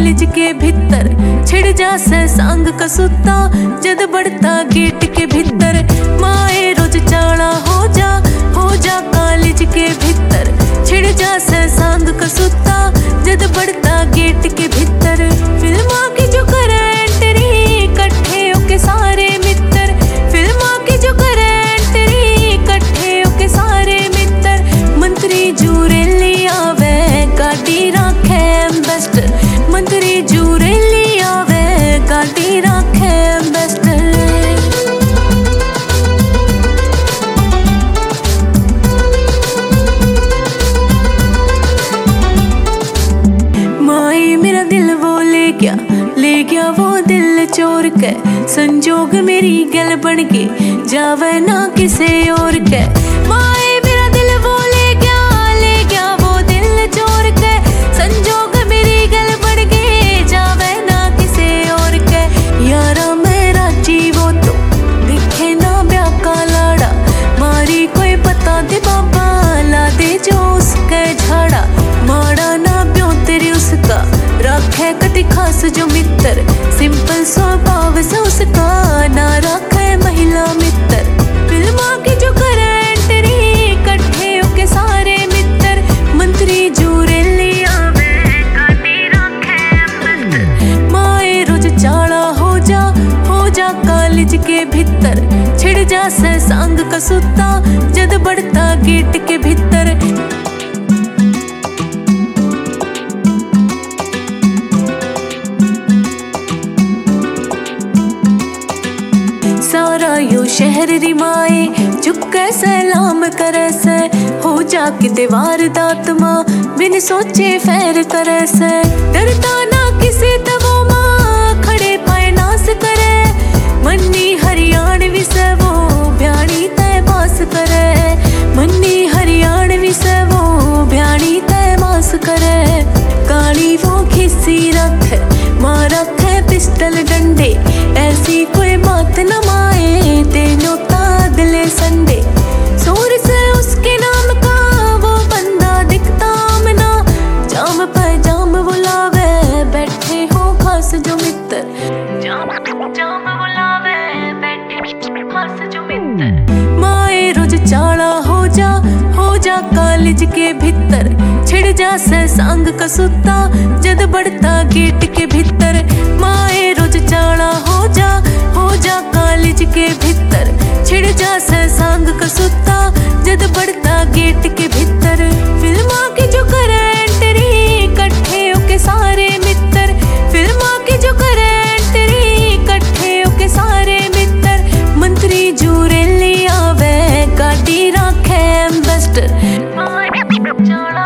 college के भीतर छिड़ जा से सांग कसूता जद बढ़ता गेट के भीतर माए रोज चाड़ा हो जा कॉलेज के भीतर छिड़ जा से सांग कसूता जद बढ़ता गेट के भीतर फिल्मा की जो करे एंट्री इकट्ठे होके सारे मित्र फिल्मा की जो करे एंट्री इकट्ठे होके सारे मित्र मंत्री जूरे लिया वे गाड़ी राखे एम्बेसडर मंत्री जूरे लिया वे गाड़ी राखे एम्बेसडर माई मेरा दिल वो ले गया वो दिल चोर के संजोग मेरी गल बन के जावे ना किसे और के माए मेरा दिल वो ले गया वो दिल चोर के संजोग मेरी गल बन के जावे ना किसे और के यारा मेरा जीवो तो दिखे ना ब्याह का लाड़ा मारी कोई पता दे बाबा ला दे जो उसके झाड़ा माड़ा ना ब्यों तेरी उसका रखे कति खास जो मित्र सिंपल स्वभाव से उसका ना रखे महिला मित्र फिल्मा की जो करे एंट्री इकट्ठे होके सारे मित्र मंत्री जूरे लिया वे गाड़ी रखे एम्बेसडर माए रोज चाड़ा हो जा कॉलेज के भीतर छिड़ जा से सांग कसूता जद बढ़ता गेट के भीतर सारा यो शहर री माए झुके सलाम करे से हो जा किते वारदात मां बिन सोचे फैर करे से डरता ना किसी तवो मां खड़े पाए नास करे मन्नी हरियाणवी से वो भ्याणी तय बास करे मन्नी हरियाणवी से वो भ्याणी तय बास करे काली वो खिस्सी रखे मां रखे पिस्टल डंडे ऐसी कोई बात न माए तेनो तादले संडे सोर से उसके नाम का वो बंदा दिखता मना जाम पे जाम बुलावे बैठे हो खास जो मित्र जाम बुलावे बैठे खास जो मित्र माए रोज चाड़ा हो जा कॉलेज के भीतर छिड़ जा से सांग कसूता जद बढ़ता गेट के भीतर माए रोज चाड़ा हो जा कॉलेज के भीतर छिड़ जा से सांग कसूता जद बढ़ता गेट के भीतर फिल्मा की जो करे एंट्री इकट्ठे होके सारे मित्र फिल्मा की जो करे एंट्री इकट्ठे होके सारे मित्र मंत्री जूरे लिया वे गाड़ी राखे एम्बेसडर